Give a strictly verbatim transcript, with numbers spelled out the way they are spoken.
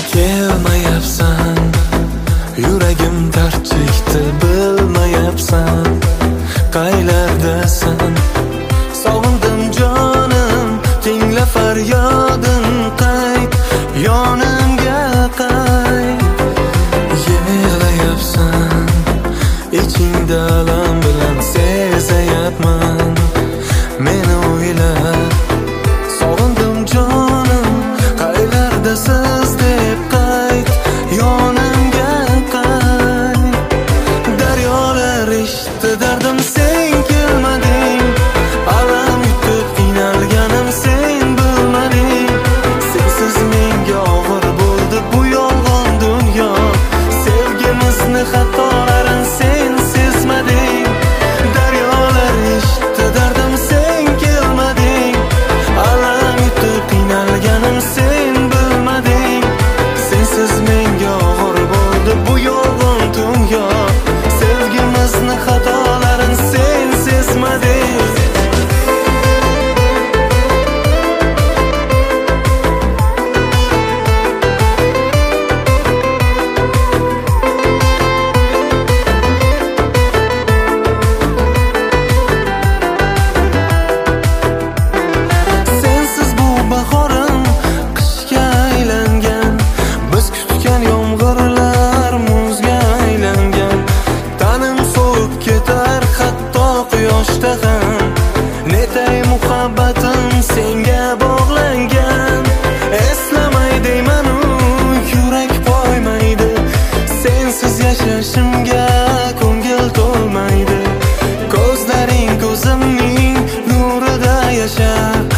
Kelmayapsan, yuragim dard chekdi, bilmayapsan qaylardasan. Sog'indim jonim, tingla faryodin, qayt yonimga qayt. Yig'layapsan, ichingda alam bilan sezayapman meni o'ylab. Sog'indim jonim, qaylardasiz deb qayt yonimga qayt. Daryolar eshitdi dardim, sen kelmading. Alam yutib qiynalganim sen bilmading. Sensiz menga og'ir bo'ldi bu yolg'on dunyo. Sevgimizni xatolarin sen sezmading. Daryolar eshitdi dardim, sen kelmading. Alam yutib qiynalganim sen bilmading. Sensiz menga og'ir bo'ldi bu yolg'on dunyo. Sevgimizni xatolarin sen sezmading. Sensiz bu bahorim qishga aylangan, biz kutgan yomg'irlar muzga aylangan. Tanim sovib ketar hatto quyoshda ham. Netay muhabbatim senga bog'langan. Eslamay deyman-u, yurak poymaydi. Sensiz yashashimga ko'ngil to'lmaydi. Ko'zlaring ko'zimning nurida yashar.